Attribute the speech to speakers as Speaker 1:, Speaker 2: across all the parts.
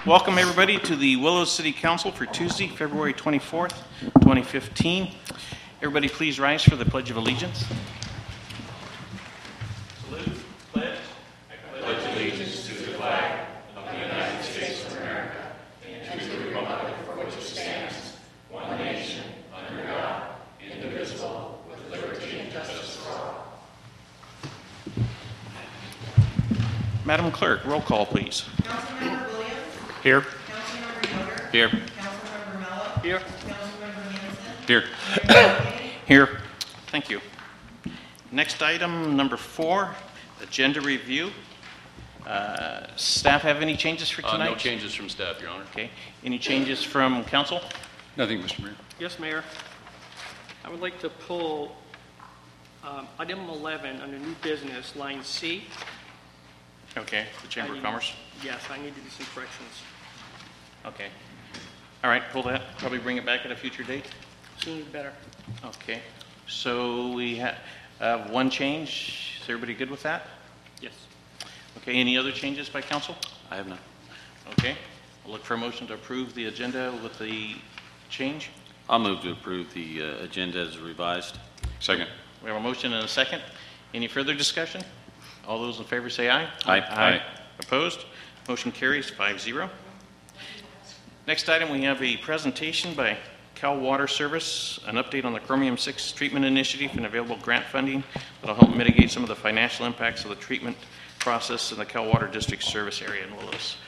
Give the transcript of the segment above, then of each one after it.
Speaker 1: Welcome everybody to the Willows City Council for Tuesday, February 24th, 2015. Everybody please rise for the Pledge of Allegiance. Salute, pledge. I pledge allegiance to the flag of the United States of America and to the republic for which it stands, one nation, under God, indivisible, with liberty and justice for all. Madam Clerk, roll call please.
Speaker 2: Councilmember Williams.
Speaker 1: Here.
Speaker 2: Councilmember Yoder.
Speaker 1: Here.
Speaker 2: Councilmember Mello.
Speaker 1: Here.
Speaker 2: Councilmember Hanson.
Speaker 1: Here.
Speaker 2: Mayor Kennedy.
Speaker 1: Here. Thank you. Next item, number 4, agenda review. Staff have any changes for tonight?
Speaker 3: No changes from staff, Your Honor.
Speaker 1: Okay. Any changes from council?
Speaker 3: Nothing, Mr. Mayor.
Speaker 4: Yes, Mayor. I would like to pull item 11 under new business, line C.
Speaker 1: Okay. The Chamber of Commerce?
Speaker 4: Yes, I need to do some corrections.
Speaker 1: Okay. All right. Pull that. Probably bring it back at a future date.
Speaker 4: Sooner the better.
Speaker 1: Okay. So we have one change. Is everybody good with that?
Speaker 4: Yes.
Speaker 1: Okay. Any other changes by council?
Speaker 3: I have none.
Speaker 1: Okay. I'll look for a motion to approve the agenda with the change.
Speaker 5: I'll move to approve the agenda as revised.
Speaker 3: Second.
Speaker 1: We have a motion and a second. Any further discussion? All those in favor say aye.
Speaker 5: Aye.
Speaker 3: Aye.
Speaker 1: Opposed? Motion carries 5-0. Next item, we have a presentation by Cal Water Service, an update on the Chromium-6 treatment initiative and available grant funding that will help mitigate some of the financial impacts of the treatment process in the Cal Water District service area in Willows.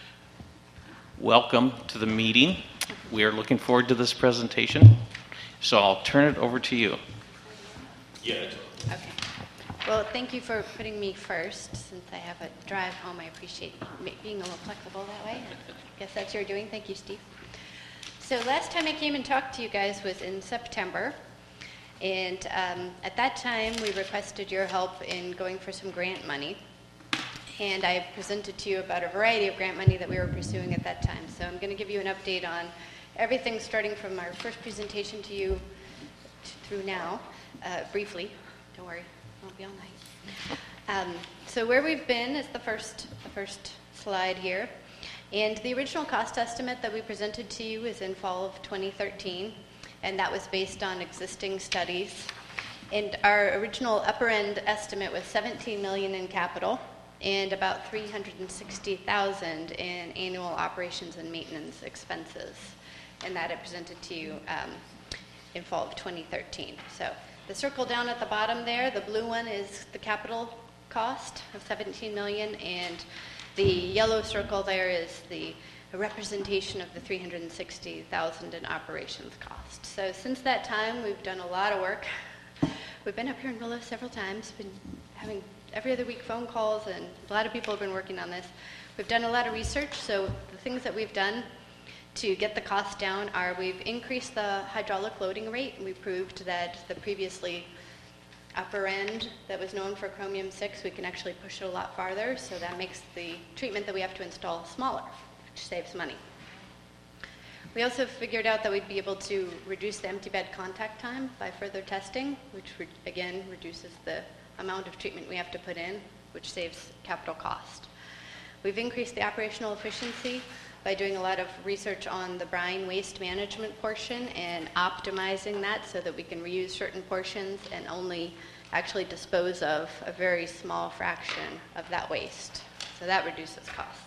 Speaker 1: Welcome to the meeting. We are looking forward to this presentation. So I'll turn it over to you.
Speaker 6: Okay. Well, thank you for putting me first. Since I have a drive home, I appreciate being a little flexible that way. I guess that's your doing. Thank you, Steve. So last time I came and talked to you guys was in September. And at that time, we requested your help in going for some grant money. And I presented to you about a variety of grant money that we were pursuing at that time. So I'm going to give you an update on everything starting from our first presentation to you through now, briefly. Don't worry. Won't be all night. So where we've been is the first slide here. And the original cost estimate that we presented to you is in fall of 2013, and that was based on existing studies. And our original upper end estimate was $17 million in capital and about $360,000 in annual operations and maintenance expenses. And that I presented to you in fall of 2013. So the circle down at the bottom there, the blue one is the capital cost of $17 million, and the yellow circle there is the representation of the $360,000 in operations cost. So since that time, we've done a lot of work. We've been up here in Willows several times, been having every other week phone calls, and a lot of people have been working on this. We've done a lot of research, so the things that we've done to get the cost down are we've increased the hydraulic loading rate, and we proved that the previously upper end that was known for Chromium-6, we can actually push it a lot farther, so that makes the treatment that we have to install smaller, which saves money. We also figured out that we'd be able to reduce the empty bed contact time by further testing, which again reduces the amount of treatment we have to put in, which saves capital cost. We've increased the operational efficiency by doing a lot of research on the brine waste management portion and optimizing that so that we can reuse certain portions and only actually dispose of a very small fraction of that waste. So that reduces costs.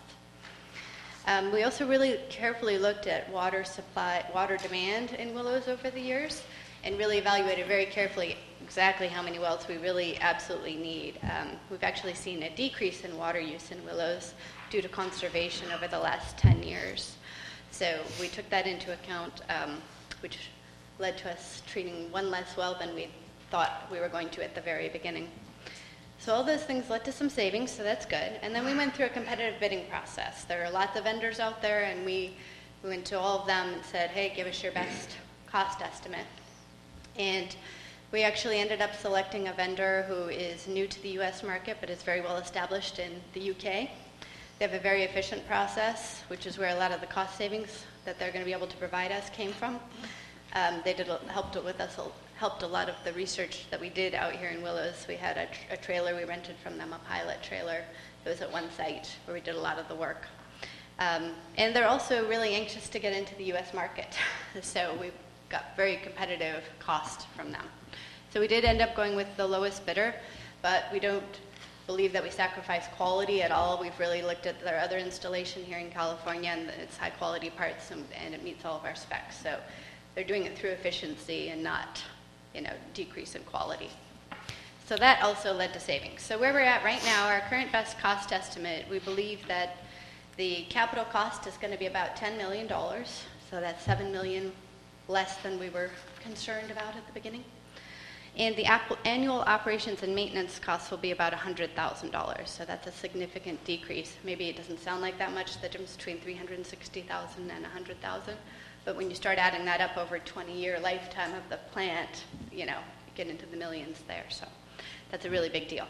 Speaker 6: We also really carefully looked at water supply, water demand in Willows over the years, and really evaluated very carefully exactly how many wells we really absolutely need. We've actually seen a decrease in water use in Willows due to conservation over the last 10 years. So we took that into account, which led to us treating one less well than we thought we were going to at the very beginning. So all those things led to some savings, so that's good. And then we went through a competitive bidding process. There are lots of vendors out there, and we went to all of them and said, hey, give us your best cost estimate. And we actually ended up selecting a vendor who is new to the U.S. market, but is very well established in the U.K. They have a very efficient process, which is where a lot of the cost savings that they're going to be able to provide us came from. They helped a lot of the research that we did out here in Willows. We had a trailer we rented from them, a pilot trailer. It was at one site where we did a lot of the work. And they're also really anxious to get into the U.S. market. So we've got very competitive cost from them. So we did end up going with the lowest bidder, but we don't believe that we sacrifice quality at all. We've really looked at their other installation here in California, and it's high quality parts, and it meets all of our specs. So they're doing it through efficiency and not, decrease in quality. So that also led to savings. So where we're at right now, our current best cost estimate, we believe that the capital cost is going to be about $10 million. So that's $7 million less than we were concerned about at the beginning. And the annual operations and maintenance costs will be about $100,000. So that's a significant decrease. Maybe it doesn't sound like that much, the difference between $360,000 and $100,000. But when you start adding that up over a 20-year lifetime of the plant, you get into the millions there. So that's a really big deal.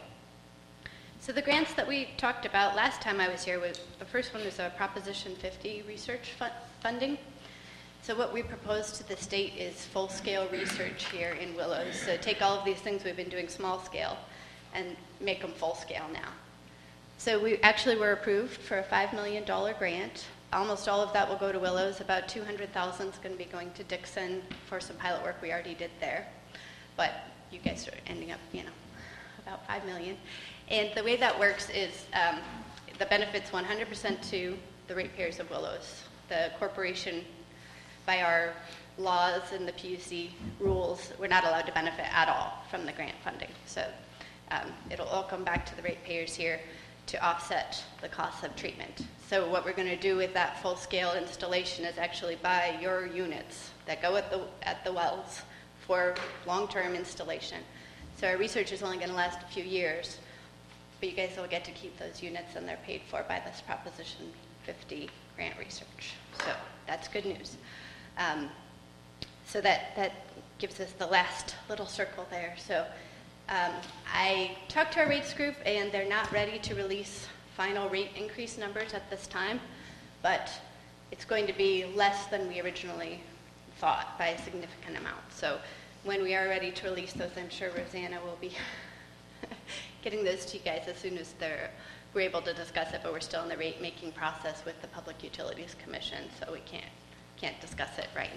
Speaker 6: So the grants that we talked about last time I was here, the first one was a Proposition 50 research funding. So what we propose to the state is full-scale research here in Willows. So take all of these things we've been doing small-scale and make them full-scale now. So we actually were approved for a $5 million grant. Almost all of that will go to Willows. About $200,000 is going to be going to Dixon for some pilot work we already did there. But you guys are ending up, about $5 million. And the way that works is the benefits 100% to the ratepayers of Willows. The corporation, by our laws and the PUC rules, we're not allowed to benefit at all from the grant funding. So it'll all come back to the ratepayers here to offset the costs of treatment. So what we're going to do with that full-scale installation is actually buy your units that go at the wells for long-term installation. So our research is only going to last a few years, but you guys will get to keep those units, and they're paid for by this Proposition 50 grant research. So that's good news. So that gives us the last little circle there. So I talked to our rates group, and they're not ready to release final rate increase numbers at this time, but it's going to be less than we originally thought by a significant amount. So when we are ready to release those, I'm sure Rosanna will be getting those to you guys as soon as we're able to discuss it, but we're still in the rate making process with the Public Utilities Commission, so we can't discuss it right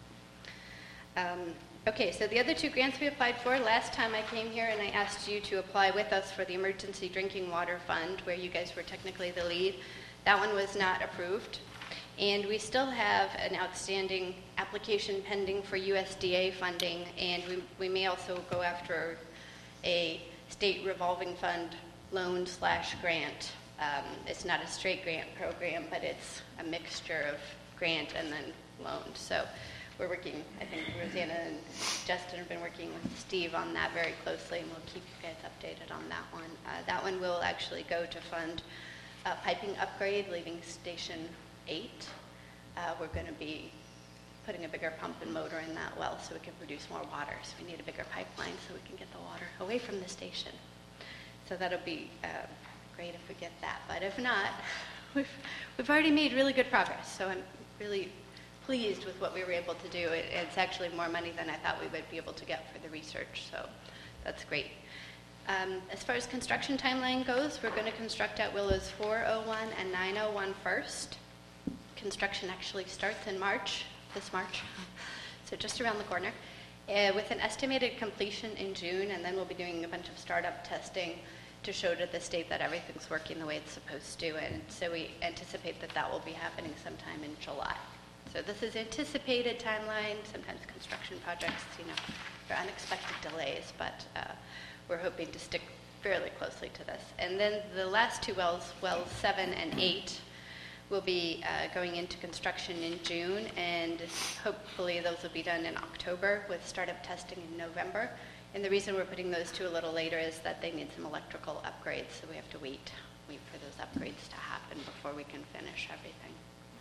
Speaker 6: now. Okay, so the other two grants we applied for, last time I came here and I asked you to apply with us for the Emergency Drinking Water Fund, where you guys were technically the lead. That one was not approved. And we still have an outstanding application pending for USDA funding, and we may also go after a state revolving fund loan/grant. It's not a straight grant program, but it's a mixture of grant and then loan. So we're working, I think Rosanna and Justin have been working with Steve on that very closely, and we'll keep you guys updated on that one. That one will actually go to fund piping upgrade leaving Station 8. We're going to be putting a bigger pump and motor in that well so we can produce more water. So we need a bigger pipeline so we can get the water away from the station. So that'll be great if we get that. But if not, we've already made really good progress. So I'm really pleased with what we were able to do. It's actually more money than I thought we would be able to get for the research. So that's great. As far as construction timeline goes, we're going to construct at Willows 401 and 901 first. Construction actually starts in this March, so just around the corner, with an estimated completion in June, and then we'll be doing a bunch of startup testing to show to the state that everything's working the way it's supposed to, and so we anticipate that will be happening sometime in July. So this is anticipated timeline. Sometimes construction projects, there are unexpected delays, but we're hoping to stick fairly closely to this. And then the last two wells 7 and 8, will be going into construction in June, and hopefully those will be done in October with startup testing in November. And the reason we're putting those two a little later is that they need some electrical upgrades, so we have to wait for those upgrades to happen before we can finish everything.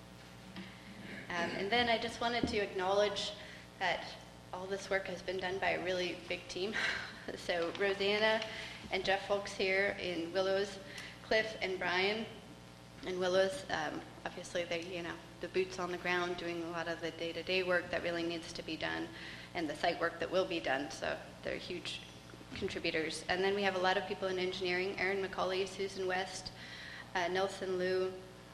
Speaker 6: And then I just wanted to acknowledge that all this work has been done by a really big team. So Rosanna and Jeff Folks here in Willows, Cliff and Brian in Willows, obviously they, the boots on the ground doing a lot of the day-to-day work that really needs to be done, and the site work that will be done. So they're huge contributors. And then we have a lot of people in engineering: Aaron McCauley, Susan West, Nelson Liu,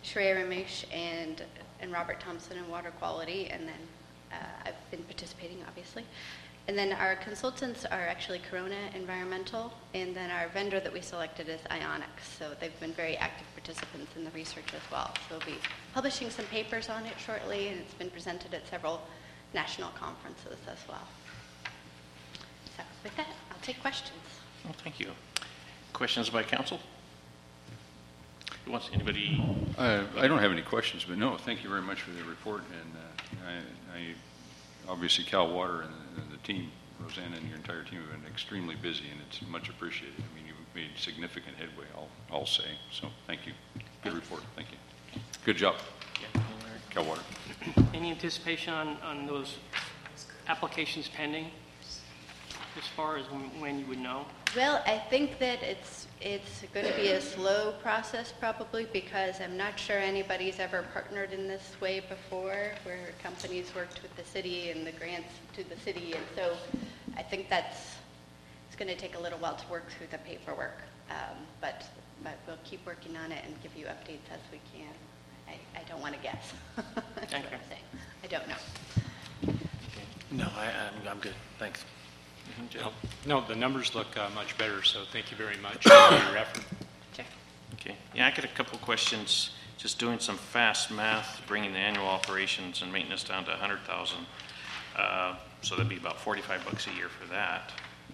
Speaker 6: Shreya Ramesh and Robert Thompson in water quality, and then I've been participating, obviously. And then our consultants are actually Corona Environmental, and then our vendor that we selected is Ionic. So they've been very active participants in the research as well. So we'll be publishing some papers on it shortly, and it's been presented at several national conferences as well. So with that, I'll take questions.
Speaker 1: Well, thank you. Questions by council? Who wants, anybody?
Speaker 3: I don't have any questions, but no, thank you very much for the report. And obviously Cal Water and the team, Rosanna and your entire team have been extremely busy, and it's much appreciated. I mean, you've made significant headway, I'll say. So thank you. Good report. Thank you. Good job, Cal Water.
Speaker 4: Any anticipation on those applications pending, as far as when you would know?
Speaker 6: Well, I think that it's going to be a slow process probably, because I'm not sure anybody's ever partnered in this way before, where companies worked with the city and the grants to the city, and so I think it's going to take a little while to work through the paperwork, but we'll keep working on it and give you updates as we can. I don't want to guess. That's
Speaker 4: Thank
Speaker 6: what
Speaker 4: you.
Speaker 6: I'm saying. I don't know.
Speaker 7: No, I'm good. Thanks.
Speaker 1: Joe?
Speaker 8: No, the numbers look much better, so thank you very much for your effort.
Speaker 6: Sure.
Speaker 1: Okay. Yeah, I got a couple questions. Just doing some fast math, bringing the annual operations and maintenance down to 100,000. So that'd be about $45 a year for that.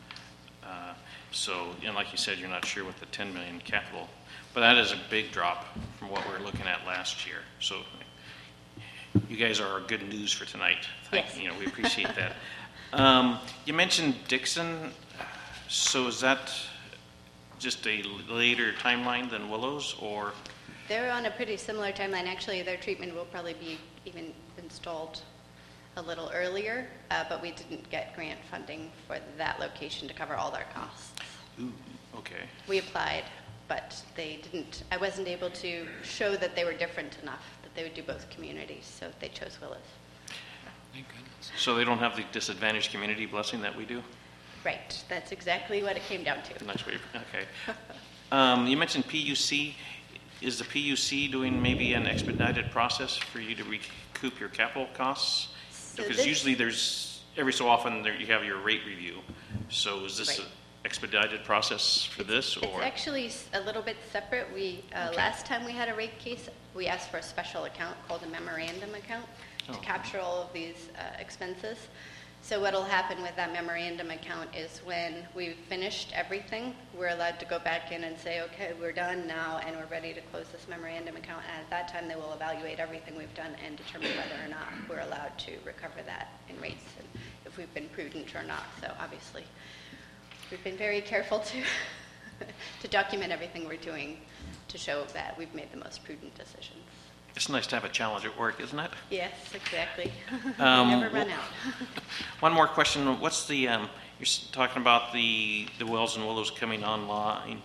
Speaker 1: So, and like you said, you're not sure what the 10 million capital, but that is a big drop from what we were looking at last year. So you guys are good news for tonight.
Speaker 6: Yes.
Speaker 1: You know, we appreciate that. You mentioned Dixon. So is that just a later timeline than Willows, or?
Speaker 6: They're on a pretty similar timeline. Actually, their treatment will probably be even installed a little earlier, but we didn't get grant funding for that location to cover all their costs.
Speaker 1: Ooh, okay.
Speaker 6: We applied, but they didn't. I wasn't able to show that they were different enough, that they would do both communities, so they chose Willows.
Speaker 8: Thank goodness.
Speaker 1: So they don't have the disadvantaged community blessing that we do?
Speaker 6: Right, that's exactly what it came down to.
Speaker 1: Nice way, okay. You mentioned PUC. Is the PUC doing maybe an expedited process for you to recoup your capital costs?
Speaker 6: So
Speaker 1: Because
Speaker 6: this-
Speaker 1: usually there's, every so often, you have your rate review. So is this
Speaker 6: Right.
Speaker 1: an expedited process for this,
Speaker 6: It's
Speaker 1: or?
Speaker 6: actually a little bit separate. We last time we had a rate case, we asked for a special account called a memorandum account to
Speaker 1: Oh.
Speaker 6: capture all of these expenses. So what'll happen with that memorandum account is when we've finished everything, we're allowed to go back in and say, okay, we're done now and we're ready to close this memorandum account. And at that time, they will evaluate everything we've done and determine whether or not we're allowed to recover that in rates and if we've been prudent or not. So obviously, we've been very careful to to document everything we're doing to show that we've made the most prudent decisions.
Speaker 1: It's nice to have a challenge at work, isn't it?
Speaker 6: Yes, exactly. We
Speaker 1: Um,
Speaker 6: never run out.
Speaker 1: One more question. What's the, you're talking about the wells and willows coming online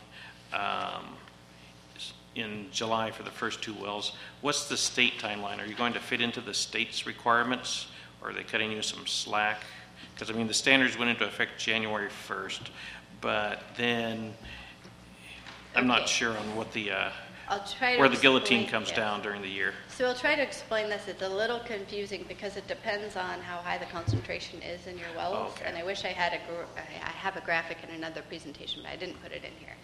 Speaker 1: in July for the first two wells. What's the state timeline? Are you going to fit into the state's requirements, or are they cutting you some slack? Because, I mean, the standards went into effect January 1st, but then I'm not
Speaker 6: Okay.
Speaker 1: sure on what the,
Speaker 6: I'll try to
Speaker 1: where the guillotine
Speaker 6: explain-
Speaker 1: comes
Speaker 6: yeah.
Speaker 1: down during the year.
Speaker 6: So I'll try to explain this. It's a little confusing because it depends on how high the concentration is in your wells.
Speaker 1: Okay.
Speaker 6: And I wish I had I have a graphic in another presentation, but I didn't put it in here.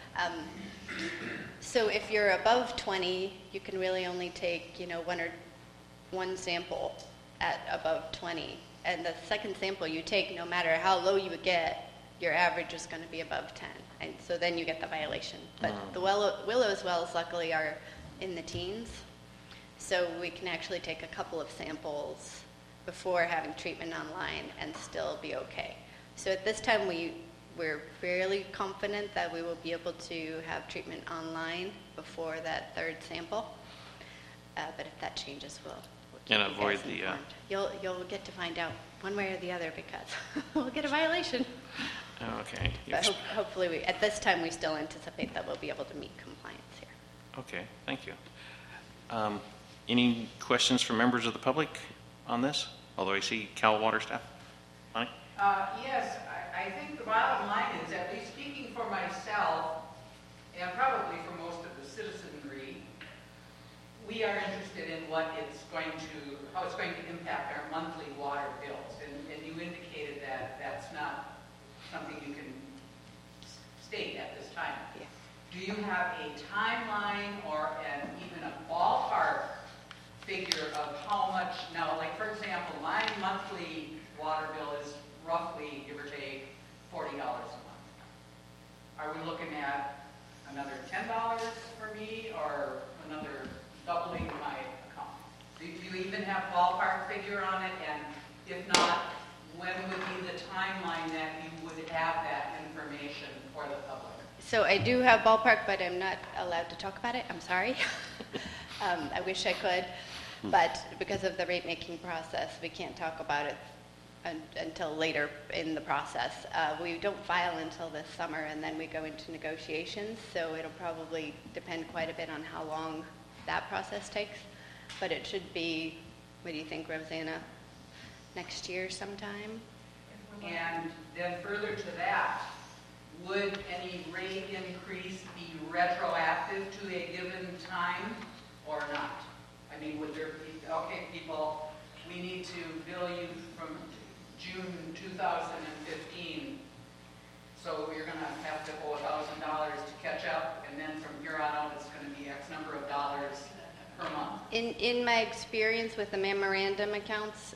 Speaker 6: So if you're above 20, you can really only take, one sample at above 20. And the second sample you take, no matter how low you get, your average is going to be above 10. And so then you get the violation. But the Willows wells, luckily, are in the teens. So we can actually take a couple of samples before having treatment online and still be okay. So at this time, we're fairly confident that we will be able to have treatment online before that third sample. But if that changes, we'll keep
Speaker 1: And
Speaker 6: you
Speaker 1: avoid
Speaker 6: guys
Speaker 1: the,
Speaker 6: informed. You'll get to find out one way or the other because we'll get a violation.
Speaker 1: Okay.
Speaker 6: But hopefully, at this time, we still anticipate that we'll be able to meet compliance here.
Speaker 1: Okay, thank you. Any questions from members of the public on this? Although I see Cal Water staff. Bonnie?
Speaker 2: Yes, I think the bottom line is, at least speaking for myself, and probably for most of the citizenry, we are interested in how it's going to impact our monthly water bills. And you indicated that that's not something you can state at this time.
Speaker 6: Yeah.
Speaker 2: Do you have a timeline or even a ballpark figure of how much, now, like for example, my monthly water bill is roughly, give or take, $40 a month. Are we looking at another $10 for me or another doubling my account? Do you even have ballpark figure on it? And if not, when would be the timeline that you would have that information for the public?
Speaker 6: So I do have ballpark, but I'm not allowed to talk about it. I'm sorry. I wish I could, but because of the rate-making process, we can't talk about it until later in the process. We don't file until this summer, and then we go into negotiations, so it'll probably depend quite a bit on how long that process takes, but it should be, what do you think, Rosanna, next year sometime?
Speaker 2: And then further to that, would any rate increase be retroactive to a given time or not? I mean, would there be, okay, people, we need to bill you from June 2015, so you're going to have to owe $1,000 to catch up, and then from here on out, it's going to be X number of dollars per month.
Speaker 6: In my experience with the memorandum accounts,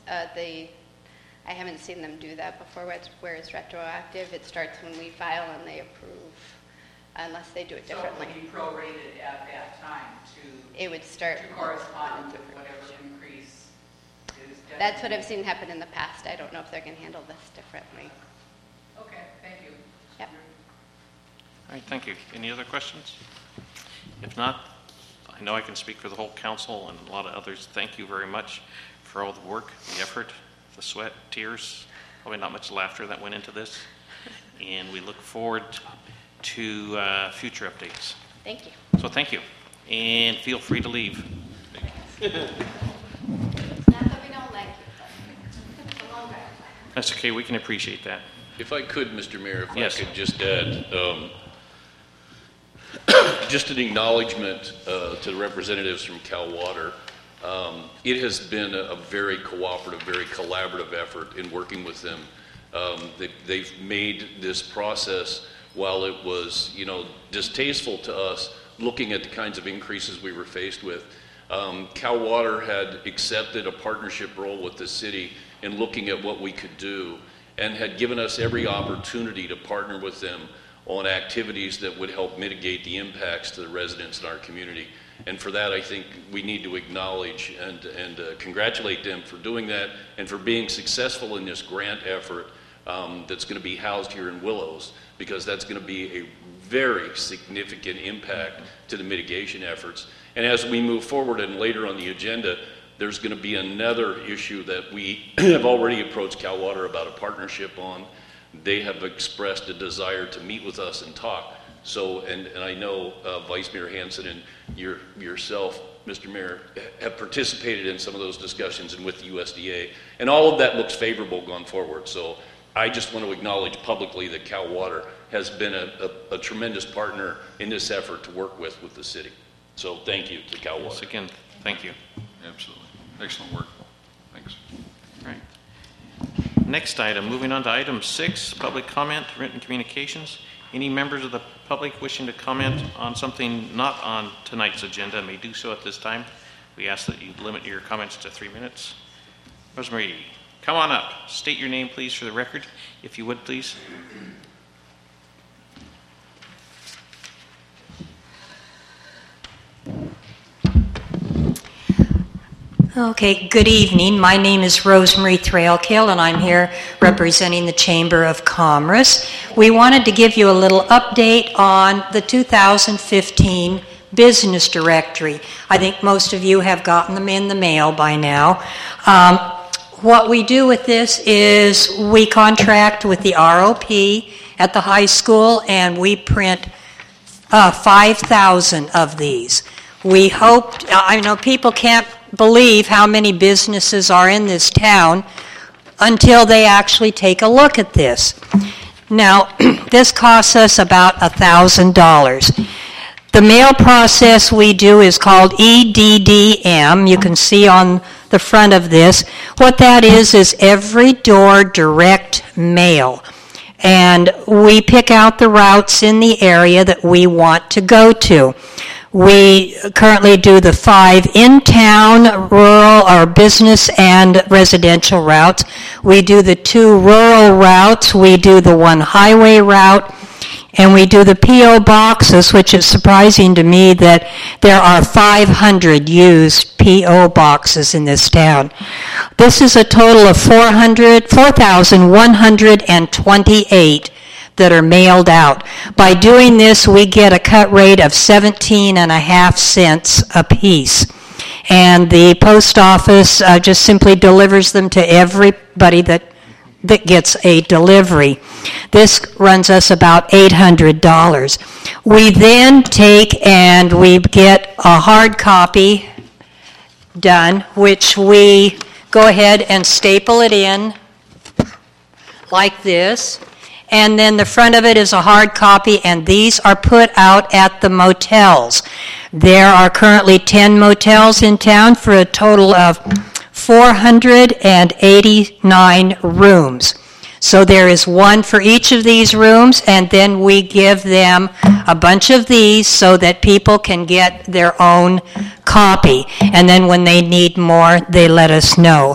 Speaker 6: I haven't seen them do that before where it's retroactive. It starts when we file and they approve, unless they do it differently.
Speaker 2: So it would be prorated at that time to,
Speaker 6: it would start
Speaker 2: to correspond with whatever increase is designated.
Speaker 6: That's what I've seen happen in the past. I don't know if they're going to handle this differently.
Speaker 2: Okay, thank you.
Speaker 6: Yep.
Speaker 1: All right, thank you. Any other questions? If not, I know I can speak for the whole council and a lot of others. Thank you very much for all the work, the effort, the sweat, tears, probably not much laughter that went into this. And we look forward to future updates.
Speaker 6: Thank you.
Speaker 1: So thank you. And feel free to leave.
Speaker 6: It's not that we don't like you, but it's a long drive.
Speaker 1: That's okay. We can appreciate that.
Speaker 9: If I could, Mr. Mayor, if
Speaker 1: Yes.
Speaker 9: I could just add, just an acknowledgement to the representatives from Cal Water. It has been a very cooperative, very collaborative effort in working with them. They've made this process, while it was, distasteful to us, looking at the kinds of increases we were faced with. Cal Water had accepted a partnership role with the city in looking at what we could do, and had given us every opportunity to partner with them on activities that would help mitigate the impacts to the residents in our community. And for that, I think we need to acknowledge and congratulate them for doing that and for being successful in this grant effort that's going to be housed here in Willows, because that's going to be a very significant impact to the mitigation efforts. And as we move forward and later on the agenda, there's going to be another issue that we have already approached Cal Water about a partnership on. They have expressed a desire to meet with us and talk. So, and I know Vice Mayor Hansen and yourself, Mr. Mayor, have participated in some of those discussions and with the USDA. And all of that looks favorable going forward. So I just want to acknowledge publicly that Cal Water has been a tremendous partner in this effort to work with the city. So thank you to Cal Water.
Speaker 1: Once again, thank you.
Speaker 3: Absolutely. Excellent work. Thanks.
Speaker 1: All right. Next item, moving on to item 6, public comment, written communications. Any members of the public wishing to comment on something not on tonight's agenda may do so at this time. We ask that you limit your comments to 3 minutes. Rosemary, come on up. State your name, please, for the record, if you would, please.
Speaker 10: Okay, good evening. My name is Rosemary Threlkill, and I'm here representing the Chamber of Commerce. We wanted to give you a little update on the 2015 business directory. I think most of you have gotten them in the mail by now. What we do with this is we contract with the ROP at the high school, and we print 5,000 of these. We hoped, I know people can't believe how many businesses are in this town until they actually take a look at this. Now, this costs us about $1,000. The mail process we do is called EDDM. You can see on the front of this. What that is every door direct mail. And we pick out the routes in the area that we want to go to. We currently do the 5 in-town, rural, or business and residential routes. We do the 2 rural routes. We do the 1 highway route. And we do the P.O. boxes, which is surprising to me that there are 500 used P.O. boxes in this town. This is a total of 4,128 that are mailed out. By doing this, we get a cut rate of 17.5 cents a piece. And the post office just simply delivers them to everybody that gets a delivery. This runs us about $800. We then take and we get a hard copy done, which we go ahead and staple it in like this. And then the front of it is a hard copy, and these are put out at the motels. There are currently 10 motels in town for a total of 489 rooms. So there is one for each of these rooms, and then we give them a bunch of these so that people can get their own copy. And then when they need more, they let us know.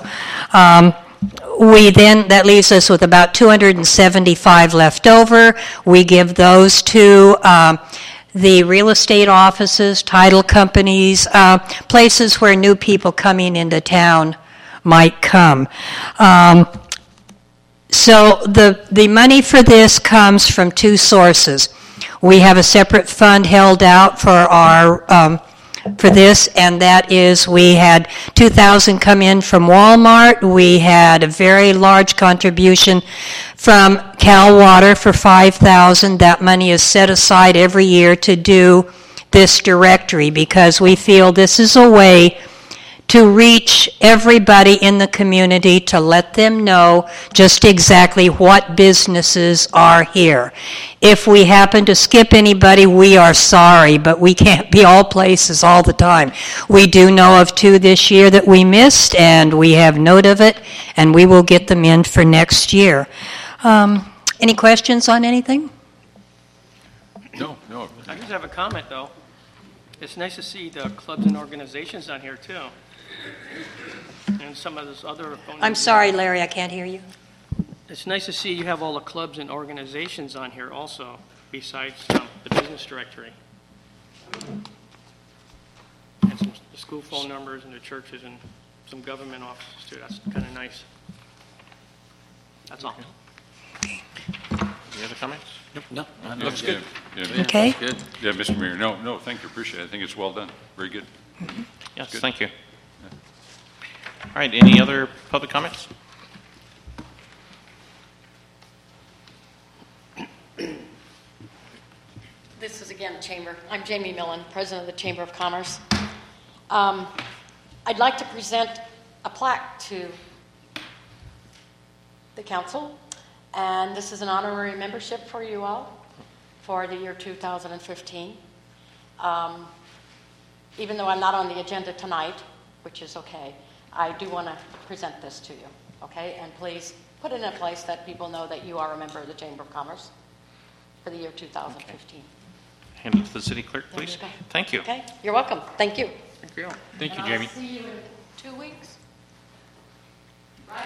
Speaker 10: That leaves us with about 275 left over. We give those to the real estate offices, title companies, places where new people coming into town might come. So the money for this comes from 2 sources. We have a separate fund held out for our for this, and that is we had $2,000 come in from Walmart. We had a very large contribution from Cal Water for $5,000. That money is set aside every year to do this directory because we feel this is a way to reach everybody in the community to let them know just exactly what businesses are here. If we happen to skip anybody, we are sorry, but we can't be all places all the time. We do know of 2 this year that we missed, and we have note of it, and we will get them in for next year. Any questions on anything?
Speaker 3: No.
Speaker 4: I just have a comment, though. It's nice to see the clubs and organizations on here, too. And some of those other...
Speaker 10: I'm sorry, Larry, I can't hear you.
Speaker 4: It's nice to see you have all the clubs and organizations on here also, besides the business directory. And some the school phone numbers and the churches and some government offices, too. That's kind of nice. That's all.
Speaker 1: Any other comments?
Speaker 7: No,
Speaker 3: Looks good. Yeah.
Speaker 10: Okay.
Speaker 5: Good.
Speaker 3: Yeah, Mr. Mayor, no, thank you, appreciate it. I think it's well done. Very good.
Speaker 1: Yes,
Speaker 3: Good.
Speaker 1: thank you. All right, any other public comments?
Speaker 11: This is again Chamber. I'm Jamie Millen, President of the Chamber of Commerce. I'd like to present a plaque to the council, and this is an honorary membership for you all for the year 2015. Even though I'm not on the agenda tonight, which is okay, I do want to present this to you, okay? And please put it in a place that people know that you are a member of the Chamber of Commerce for the year 2015.
Speaker 1: Okay. Hand it to the city clerk,
Speaker 11: There
Speaker 1: please.
Speaker 11: you go.
Speaker 1: Thank you.
Speaker 11: Okay, you're welcome. Thank you.
Speaker 1: Thank you.
Speaker 8: Thank you,
Speaker 11: And
Speaker 8: Jamie.
Speaker 11: I'll see you in 2 weeks. Right?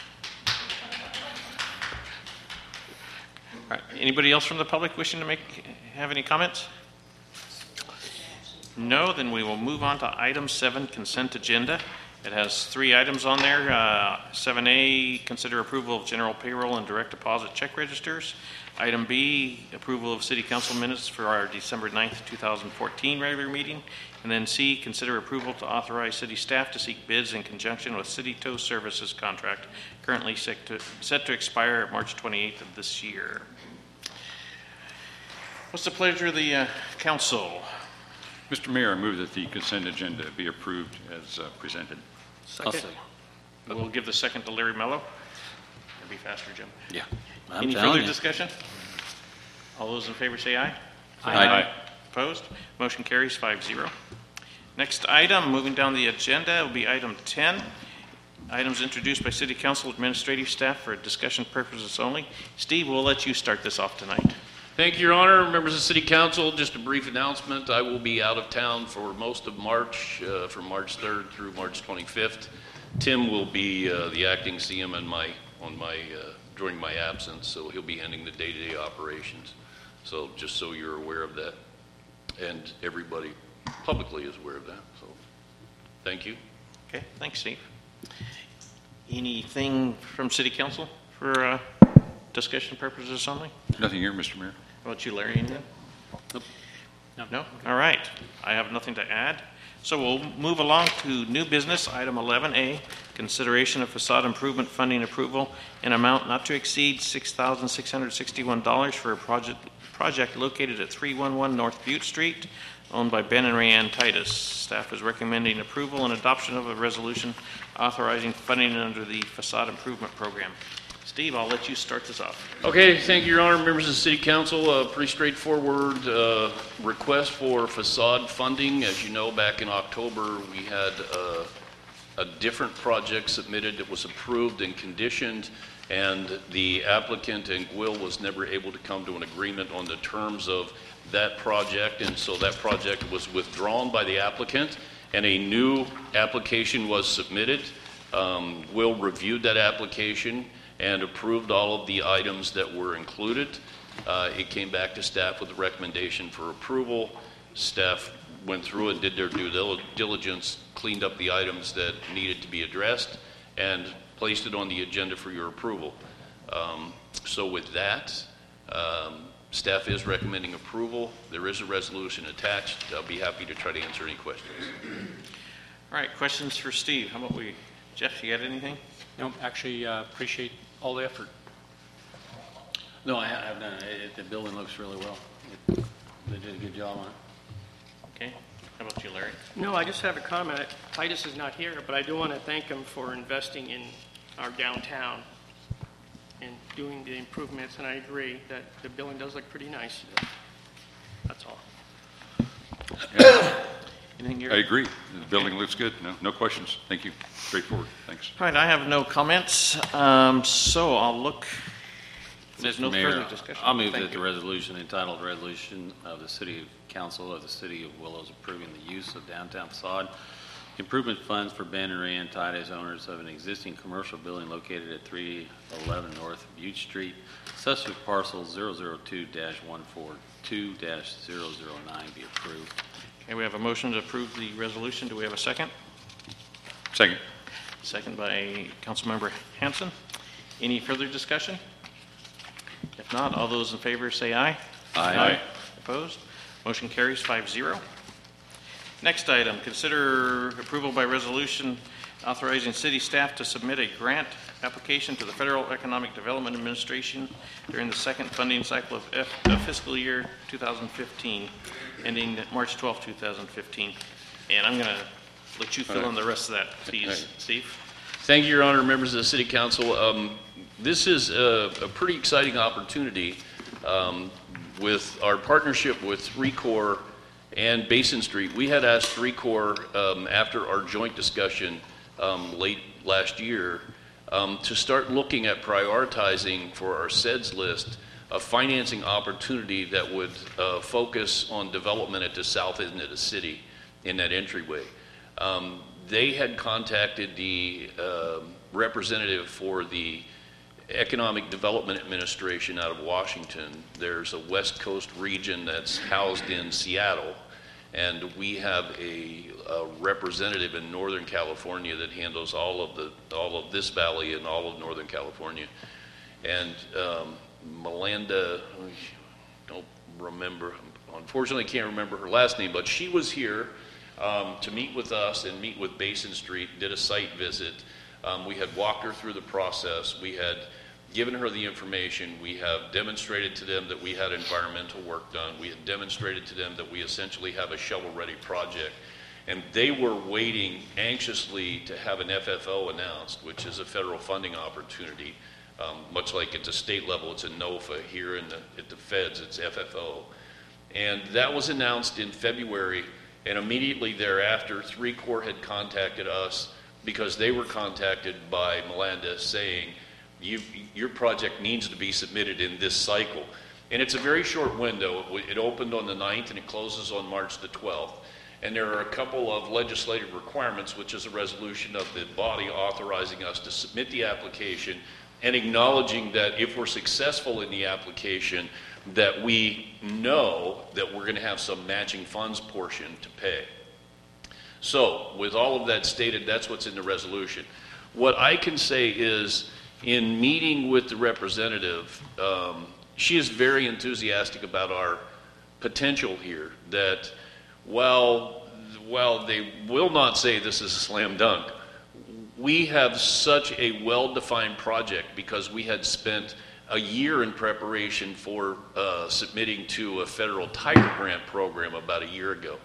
Speaker 1: All right, anybody else from the public wishing to have any comments? No, then we will move on to item 7, consent agenda. It has 3 items on there. 7A, consider approval of general payroll and direct deposit check registers. Item B, approval of city council minutes for our December 9th, 2014 regular meeting. And then C, consider approval to authorize city staff to seek bids in conjunction with City Tow Services contract, currently set to expire March 28th of this year. What's the pleasure of the council?
Speaker 3: Mr. Mayor, I move that the consent agenda be approved as presented.
Speaker 4: Second.
Speaker 1: We'll give the second to Larry Mello. Be faster, Jim.
Speaker 5: Yeah.
Speaker 1: Any
Speaker 5: telling
Speaker 1: further
Speaker 5: you.
Speaker 1: discussion? All those in favor say aye.
Speaker 3: Aye.
Speaker 1: Opposed? Motion carries 5-0. Next item, moving down the agenda, will be item 10. Items introduced by City Council administrative staff for discussion purposes only. Steve, we'll let you start this off tonight.
Speaker 9: Thank you, Your Honor. Members of City Council, just a brief announcement. I will be out of town for most of March, from March 3rd through March 25th. Tim will be the acting CM during my absence, so he'll be handling the day-to-day operations. So just so you're aware of that, and everybody publicly is aware of that. So thank you.
Speaker 1: Okay, thanks, Steve. Anything from City Council for discussion purposes only?
Speaker 3: Nothing here, Mr. Mayor.
Speaker 1: How about you, Larry? Anything?
Speaker 3: Nope.
Speaker 1: No? All right. I have nothing to add. So we'll move along to new business, item 11A, consideration of facade improvement funding approval in amount not to exceed $6,661 for a project located at 311 North Butte Street, owned by Ben and Rayanne Titus. Staff is recommending approval and adoption of a resolution authorizing funding under the facade improvement program. Steve, I'll let you start this off.
Speaker 9: Okay, thank you, Your Honor. Members of the City Council, pretty straightforward request for facade funding. As you know, back in October, we had a different project submitted that was approved and conditioned, and the applicant and GWIL was never able to come to an agreement on the terms of that project, and so that project was withdrawn by the applicant, and a new application was submitted. GWIL reviewed that application and approved all of the items that were included. It came back to staff with a recommendation for approval. Staff went through and did their due diligence, cleaned up the items that needed to be addressed, and placed it on the agenda for your approval. So with that, staff is recommending approval. There is a resolution attached. I'll be happy to try to answer any questions.
Speaker 1: All right, questions for Steve. How about Jeff, you got anything?
Speaker 8: No, actually, appreciate all the effort.
Speaker 5: No, I've done it. The building looks really well. They did a good job on it.
Speaker 1: Okay. How about you, Larry?
Speaker 4: No, I just have a comment. Titus is not here, but I do want to thank him for investing in our downtown and doing the improvements, and I agree that the building does look pretty nice. That's all.
Speaker 1: Anything you're...
Speaker 3: I agree. The building looks good. No questions. Thank you. Straightforward. Thanks.
Speaker 1: All right, I have no comments, so I'll look. There's no
Speaker 5: Mayor,
Speaker 1: further discussion.
Speaker 5: I'll move
Speaker 1: Thank
Speaker 5: that
Speaker 1: you.
Speaker 5: the resolution entitled Resolution of the City Council of the City of Willows approving the use of downtown facade improvement funds for Ben and Rayanne Titus, owners of an existing commercial building located at 311 North Butte Street, Sussex parcel 002-142-009 be approved.
Speaker 1: Okay, we have a motion to approve the resolution. Do we have a second?
Speaker 3: Second.
Speaker 1: Second by Councilmember Hanson. Any further discussion? If not, all those in favor say aye.
Speaker 3: Aye.
Speaker 1: Opposed? Motion carries 5-0. Next item, consider approval by resolution authorizing city staff to submit a grant application to the Federal Economic Development Administration during the second funding cycle of fiscal year 2015, ending March 12, 2015. And I'm going to let you fill in the rest of that, please, Steve.
Speaker 9: Thank you, Your Honor, members of the City Council. This is a pretty exciting opportunity with our partnership with 3Corps and Basin Street. We had asked 3Corps after our joint discussion late last year to start looking at prioritizing for our SEDS list a financing opportunity that would focus on development at the south end of the city in that entryway. They had contacted the representative for the Economic Development Administration out of Washington. There's a West Coast region that's housed in Seattle, and we have a representative in Northern California that handles all of this valley and all of Northern California. And Melinda, I don't remember, unfortunately can't remember her last name, but she was here to meet with us and meet with Basin Street, did a site visit. We had walked her through the process. We had given her the information. We have demonstrated to them that we had environmental work done. We had demonstrated to them that we essentially have a shovel-ready project. And they were waiting anxiously to have an FFO announced, which is a federal funding opportunity. Much like at the state level, it's a NOFA. Here at the feds, it's FFO. And that was announced in February, and immediately thereafter, 3 Corps had contacted us because they were contacted by Melanda saying, your project needs to be submitted in this cycle. And it's a very short window. It opened on the 9th and it closes on March the 12th. And there are a couple of legislative requirements, which is a resolution of the body authorizing us to submit the application and acknowledging that if we're successful in the application, that we know that we're going to have some matching funds portion to pay. So, with all of that stated, that's what's in the resolution. What I can say is, in meeting with the representative, she is very enthusiastic about our potential here, that while they will not say this is a slam dunk, we have such a well-defined project because we had spent a year in preparation for submitting to a federal Tiger Grant program about a year ago.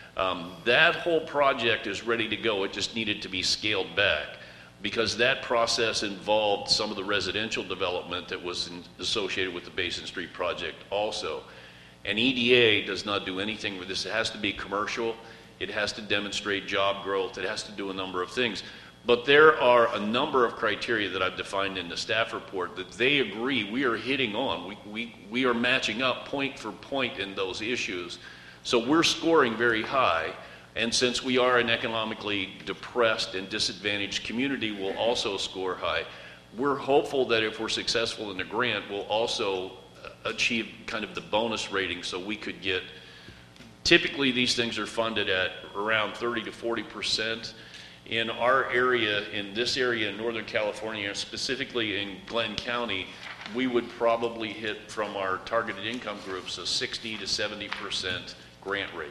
Speaker 9: That whole project is ready to go. It just needed to be scaled back because that process involved some of the residential development that was associated with the Basin Street project also. And EDA does not do anything with this. It has to be commercial. It has to demonstrate job growth. It has to do a number of things. But there are a number of criteria that I've defined in the staff report that they agree we are hitting on. We are matching up point for point in those issues. So we're scoring very high. And since we are an economically depressed and disadvantaged community, we'll also score high. We're hopeful that if we're successful in the grant, we'll also achieve kind of the bonus rating so we could get, typically these things are funded at around 30 to 40%. In our area, in this area in Northern California, specifically in Glenn County, we would probably hit from our targeted income groups a 60 to 70% grant rate,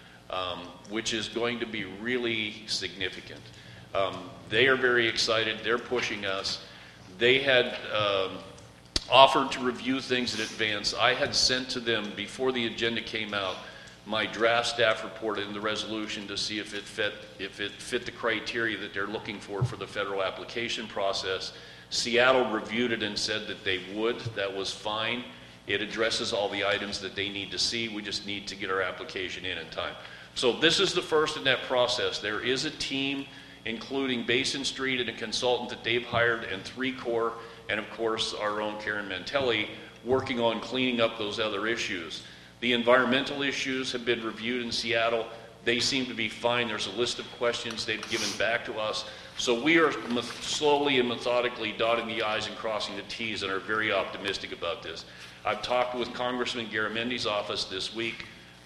Speaker 9: which is going to be really significant. They are very excited. They're pushing us. They had offered to review things in advance. I had sent to them before the agenda came out my draft staff report and the resolution to see if it fit the criteria that they're looking for the federal application process. Seattle reviewed it and said that they would. That was fine. It addresses all the items that they need to see. We just need to get our application in time. So this is the first in that process. There is a team, including Basin Street and a consultant that they've hired, and 3 Corps, and of course our own Karen Mantelli, working on cleaning up those other issues. The environmental issues have been reviewed in Seattle. They seem to be fine. There's a list of questions they've given back to us. So we are slowly and methodically dotting the I's and crossing the T's and are very optimistic about this. I've talked with Congressman Garamendi's office this week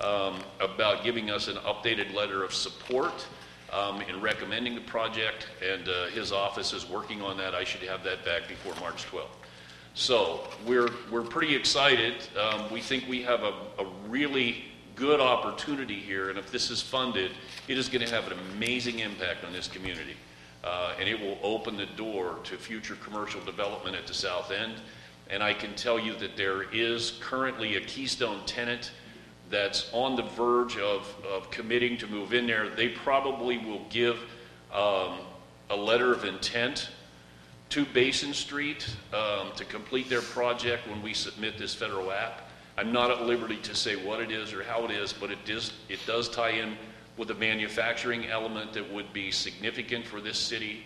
Speaker 9: about giving us an updated letter of support in recommending the project, and his office is working on that. I should have that back before March 12th. So we're pretty excited. We think we have a really good opportunity here, and if this is funded, it is going to have an amazing impact on this community. And it will open the door to future commercial development at the south end. And I can tell you that there is currently a Keystone tenant that's on the verge of committing to move in there. They probably will give a letter of intent to Basin Street to complete their project when we submit this federal app. I'm not at liberty to say what it is or how it is, but it does tie in with a manufacturing element that would be significant for this city.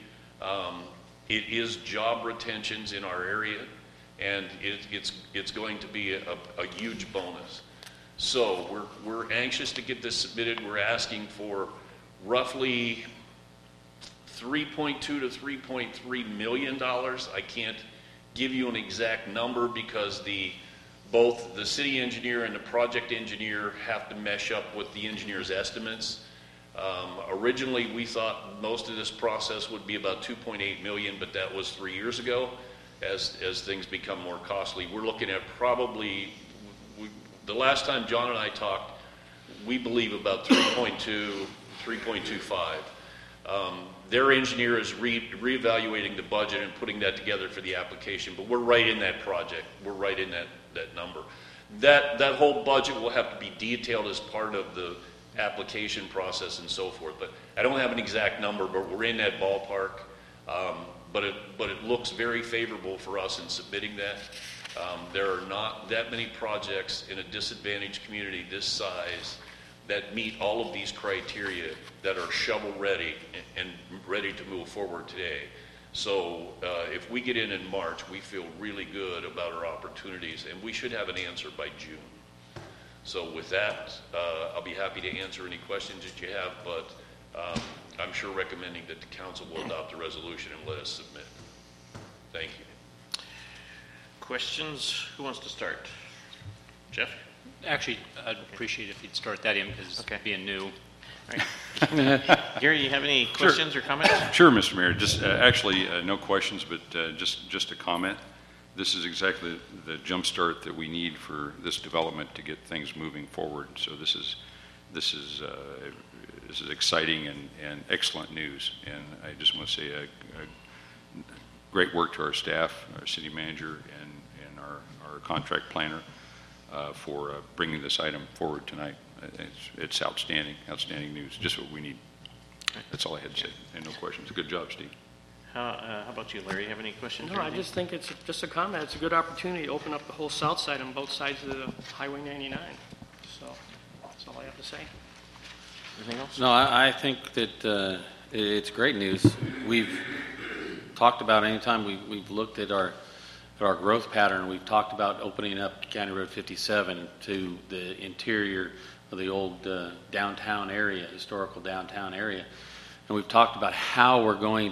Speaker 9: It is job retentions in our area, and it's going to be a huge bonus. So we're anxious to get this submitted. We're asking for roughly $3.2 to $3.3 million. I can't give you an exact number because both the city engineer and the project engineer have to mesh up with the engineer's estimates. Originally, we thought most of this process would be about $2.8 million, but that was 3 years ago. As things become more costly, we're looking at probably, the last time John and I talked, we believe about 3.2, 3.25. Their engineer is reevaluating the budget and putting that together for the application, but we're right in that project. We're right in that number. That whole budget will have to be detailed as part of the application process and so forth. But I don't have an exact number, but we're in that ballpark. But it looks very favorable for us in submitting that. There are not that many projects in a disadvantaged community this size that meet all of these criteria that are shovel-ready and ready to move forward today. So if we get in March, we feel really good about our opportunities, and we should have an answer by June. So with that, I'll be happy to answer any questions that you have, but I'm sure recommending that the council will adopt a resolution and let us submit. Thank you.
Speaker 1: Questions? Who wants to start? Jeff?
Speaker 8: Actually, I'd appreciate if you'd start that in, because being new.
Speaker 1: Right. Gary, you have any questions or comments?
Speaker 3: Sure, Mr. Mayor. Just actually, no questions, but just a comment. This is exactly the jump start that we need for this development to get things moving forward. So this is exciting and excellent news. And I just want to say a great work to our staff, our city manager, and our contract planner for bringing this item forward tonight. It's outstanding news, just what we need. That's all I had to say, and no questions. Good job, Steve.
Speaker 1: How about you, Larry? You have any questions?
Speaker 4: No, I just think it's just a comment. It's a good opportunity to open up the whole south side on both sides of the Highway 99. So that's all I have to say.
Speaker 1: Anything else?
Speaker 5: No, I think that it's great news. We've talked about anytime we've looked at our growth pattern, we've talked about opening up County Road 57 to the interior of the old downtown area, historical downtown area. And we've talked about how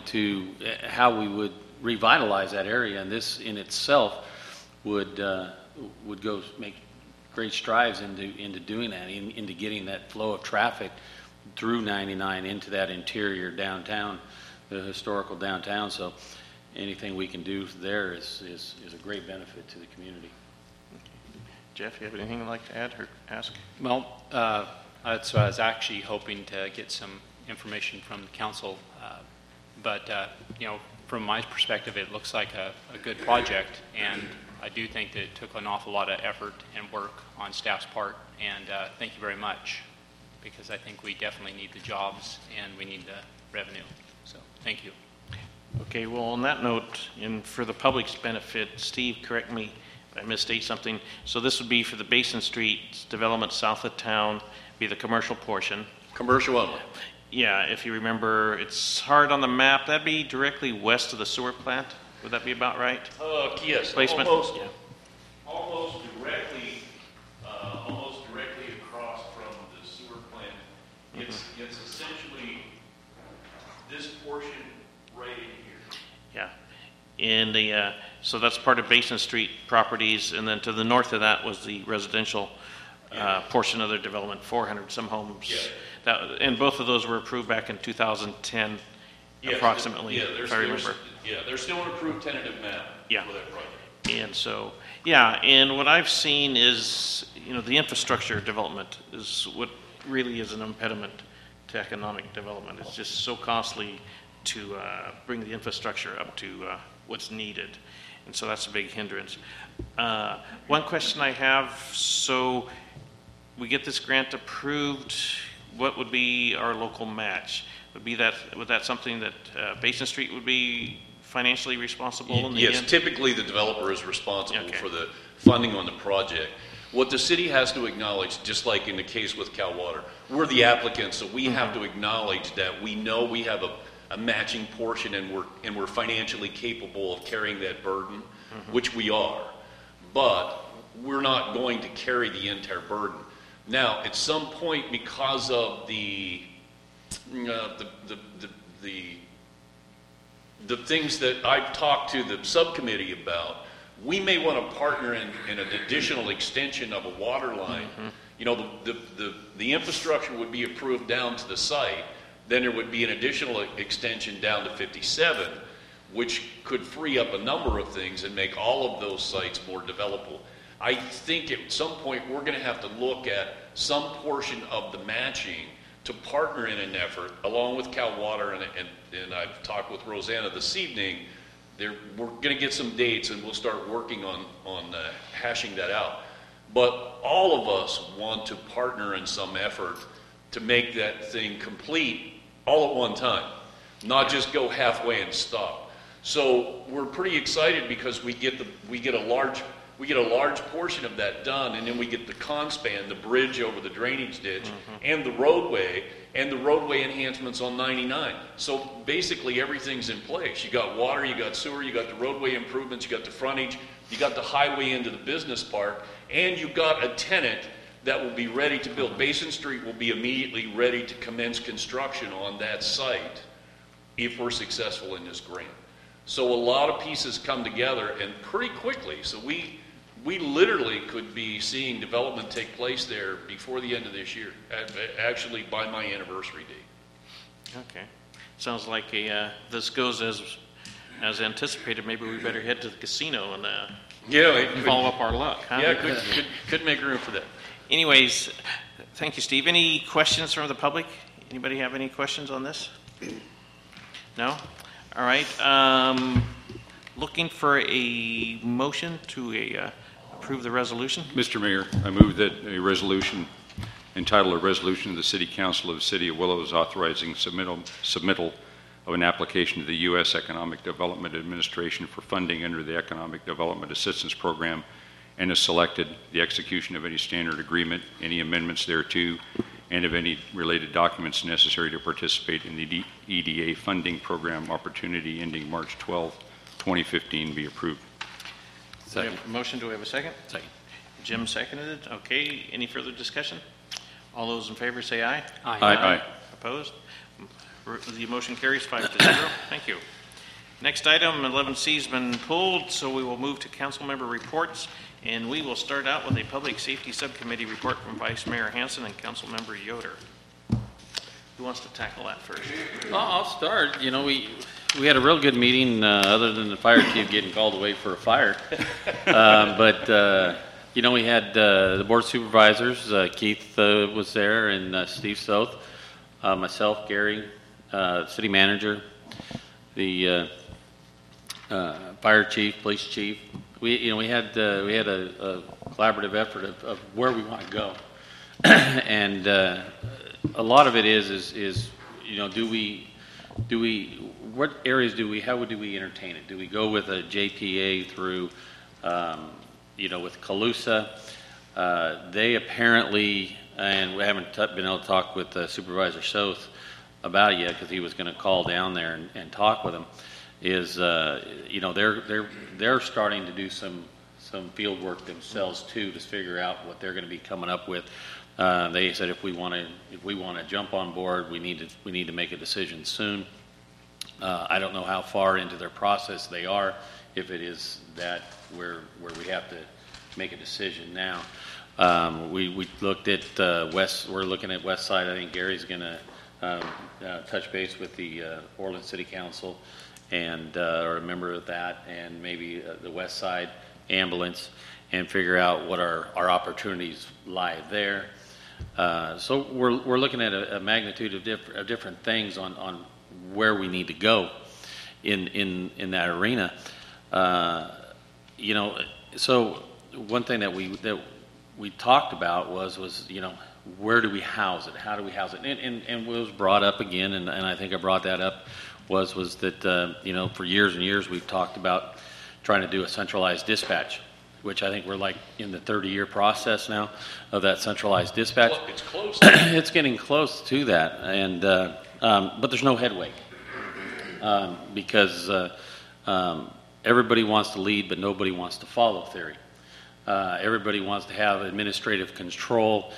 Speaker 5: we would revitalize that area, and this in itself would go make great strides into doing that, into getting that flow of traffic through 99 into that interior downtown, the historical downtown. So anything we can do there is a great benefit to the community.
Speaker 1: Jeff, you have anything you'd like to add or ask?
Speaker 8: Well, that's what I was actually hoping to get some information from the council. But from my perspective, it looks like a good project, and I do think that it took an awful lot of effort and work on staff's part, and thank you very much, because I think we definitely need the jobs and we need the revenue. So thank you.
Speaker 1: Okay, well, on that note, and for the public's benefit, Steve, correct me if I misstate something. So this would be for the Basin Street development south of town, be the commercial portion.
Speaker 9: Commercial only.
Speaker 1: Yeah, if you remember, it's hard on the map. That'd be directly west of the sewer plant. Would that be about right?
Speaker 9: Yes,
Speaker 1: Placement?
Speaker 9: almost,
Speaker 1: Yeah.
Speaker 9: almost directly across from the sewer plant. It's essentially this portion right in here.
Speaker 1: Yeah. And so that's part of Basin Street properties, and then to the north of that was the residential portion of their development, 400 some homes.
Speaker 9: Yeah.
Speaker 1: And both of those were approved back in 2010, approximately, if I remember.
Speaker 9: There's still an approved tentative map for that project.
Speaker 1: And so, and what I've seen is, the infrastructure development is what really is an impediment to economic development. It's just so costly to bring the infrastructure up to what's needed. And so that's a big hindrance. One question I have, so we get this grant approved, what would be our local match? Would that something that Basin Street would be financially responsible in the
Speaker 9: Yes,
Speaker 1: end?
Speaker 9: typically the developer is responsible for the funding on the project. What the city has to acknowledge, just like in the case with Cal Water, we're the applicants, so we have to acknowledge that we know we have a matching portion, and we're financially capable of carrying that burden, which we are. But we're not going to carry the entire burden. Now, at some point, because of the things that I've talked to the subcommittee about, we may want to partner in an additional extension of a water line. The infrastructure would be approved down to the site. Then there would be an additional extension down to 57, which could free up a number of things and make all of those sites more developable. I think at some point we're going to have to look at some portion of the matching to partner in an effort, along with Cal Water, and I've talked with Rosanna this evening. We're going to get some dates, and we'll start working on hashing that out. But all of us want to partner in some effort to make that thing complete all at one time, not just go halfway and stop. So we're pretty excited because we get a large We get a large portion of that done, and then we get the conspan, the bridge over the drainage ditch, and the roadway enhancements on 99. So basically everything's in place. You got water, you got sewer, you got the roadway improvements, you got the frontage, you got the highway into the business park, and you got a tenant that will be ready to build. Basin Street will be immediately ready to commence construction on that site if we're successful in this grant. So a lot of pieces come together and pretty quickly. So we literally could be seeing development take place there before the end of this year, actually by my anniversary date.
Speaker 1: Okay. Sounds like this goes as anticipated. Maybe we better head to the casino and follow up our luck. Huh?
Speaker 9: Yeah, could make room for that.
Speaker 1: Anyways, thank you, Steve. Any questions from the public? Anybody have any questions on this? No? All right. Looking for a motion to approve the resolution.
Speaker 3: Mr. Mayor, I move that a resolution entitled "A Resolution of the City Council of the City of Willows authorizing submittal of an application to the U.S. Economic Development Administration for funding under the Economic Development Assistance Program, and is selected, the execution of any standard agreement, any amendments thereto, and of any related documents necessary to participate in the EDA funding program opportunity ending March 12, 2015 be approved."
Speaker 1: Do we have a motion? Do we have a second?
Speaker 5: Second.
Speaker 1: Jim seconded it. Okay. Any further discussion? All those in favor say aye.
Speaker 5: Aye.
Speaker 3: Aye.
Speaker 1: Opposed? The motion carries 5-0. Thank you. Next item, 11C has been pulled, so we will move to council member reports, and we will start out with a Public Safety Subcommittee report from Vice Mayor Hanson and Council Member Yoder. Who wants to tackle that first?
Speaker 5: I'll start. You know, we had a real good meeting, other than the fire chief getting called away for a fire. But you know, we had the board of supervisors. Keith was there, and Steve Soth, myself, Gary, city manager, the fire chief, police chief. We had a collaborative effort of where we want to go, and a lot of it is you know, what areas how do we entertain it? Do we go with a JPA through you know, with Calusa? They apparently, and we haven't been able to talk with Supervisor Soth about it yet, because he was going to call down there and talk with them, is you know, they're starting to do some field work themselves too, to figure out what they're going to be coming up with. They said if we want to jump on board, we need to make a decision soon. I don't know how far into their process they are, if it is that where we have to make a decision now. We looked at West. We're looking at West Side. I think Gary's going to touch base with the Orland City Council and or a member of that, and maybe the West Side ambulance, and figure out what our opportunities lie there. So we're looking at a magnitude of different things on where we need to go in that arena. You know, so one thing that we talked about was you know, where do we house it? How do we house it? And it was brought up again, and I think I brought that up, was that you know, for years and years we've talked about trying to do a centralized dispatch, which I think we're like in the 30-year process now of that centralized dispatch.
Speaker 9: Well, it's close.
Speaker 5: It's getting close to that, and but there's no headway because everybody wants to lead, but nobody wants to follow theory. Everybody wants to have administrative control.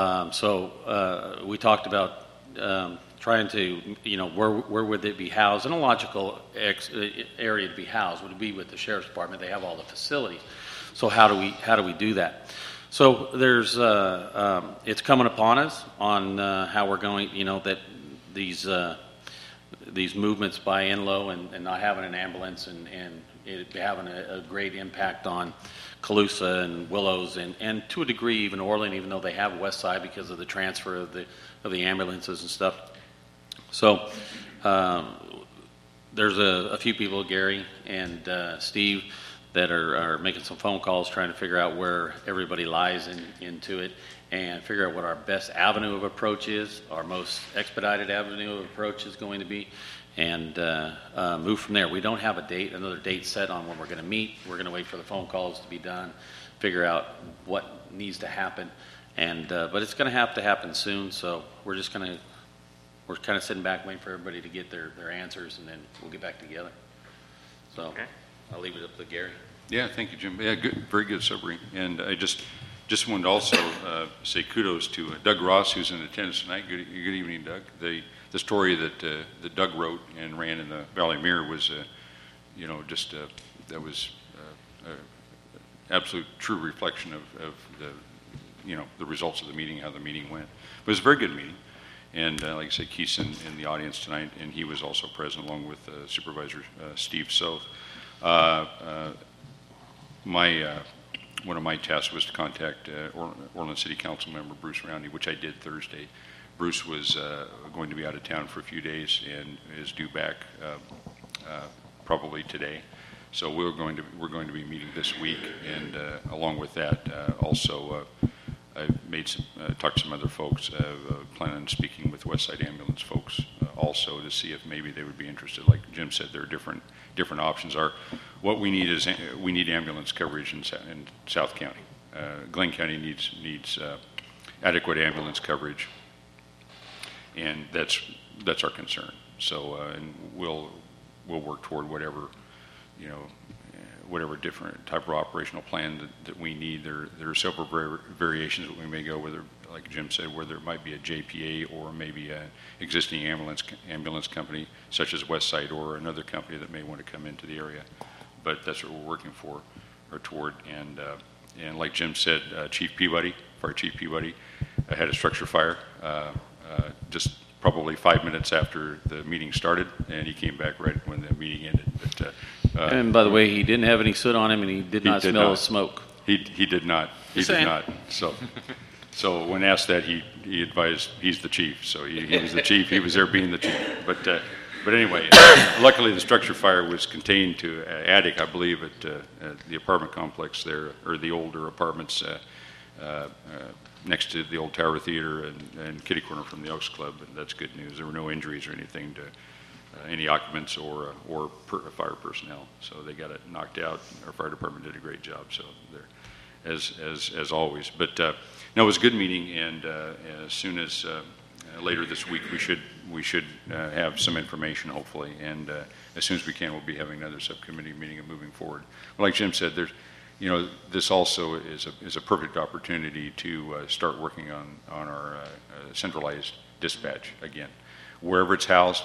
Speaker 5: So we talked about trying to, you know, where would it be housed? In a logical area to be housed would be with the sheriff's department. They have all the facilities. So how do we do that? So there's it's coming upon us on how we're going. You know, that these movements by Enlow and not having an ambulance and it having a great impact on Calusa and Willows and to a degree even Orland, even though they have West Side because of the transfer of the ambulances and stuff. So there's a few people, Gary and Steve, that are making some phone calls trying to figure out where everybody lies into it and figure out what our best avenue of approach is, our most expedited avenue of approach is going to be, and move from there. We don't have another date set on when we're going to meet. We're going to wait for the phone calls to be done, figure out what needs to happen, and but it's going to have to happen soon. So we're kind of sitting back waiting for everybody to get their answers, and then we'll get back together. So
Speaker 1: Okay.
Speaker 5: I'll leave it up to Gary.
Speaker 3: Yeah, thank you, Jim. Yeah, good, very good summary. And I just wanted to also say kudos to Doug Ross, who's in attendance tonight. Good evening, Doug. The story that Doug wrote and ran in the Valley Mirror was, that was absolute true reflection of the results of the meeting, how the meeting went. But it was a very good meeting. And like I said, Keith's in the audience tonight, and he was also present along with Supervisor Steve South. One of my tasks was to contact Orland City Council member Bruce Roundy, which I did Thursday. Bruce was going to be out of town for a few days and is due back probably today. So we're going to be meeting this week, and along with that, also I've talked to some other folks. Planning on speaking with Westside Ambulance folks also to see if maybe they would be interested. Like Jim said, there are different options. What we need is ambulance coverage in South County. Glenn County needs adequate ambulance coverage, and that's our concern. So and we'll work toward whatever different type of operational plan that we need. There are several variations that we may go, whether, like Jim said, whether it might be a JPA or maybe an existing ambulance company, such as Westside, or another company that may want to come into the area. But that's what we're working for or toward. And like Jim said, Fire Chief Peabody had a structure fire just probably 5 minutes after the meeting started, and he came back right when the meeting ended. But,
Speaker 5: And by the way, he didn't have any soot on him, and he did not smell smoke.
Speaker 3: He did not. He did not. So when asked that, he advised he's the chief. So he was the chief. He was there being the chief. But anyway, luckily the structure fire was contained to attic, I believe, at the apartment complex there, or the older apartments next to the old Tower Theater and kitty corner from the Elks Club. And that's good news. There were no injuries or anything to any occupants or fire personnel. So they got it knocked out. Our fire department did a great job. So they're as always. But no, it was a good meeting, and as soon as later this week we should have some information, hopefully, and as soon as we can, we'll be having another subcommittee meeting and moving forward. But like Jim said, this also is a perfect opportunity to start working on our centralized dispatch again. Wherever it's housed,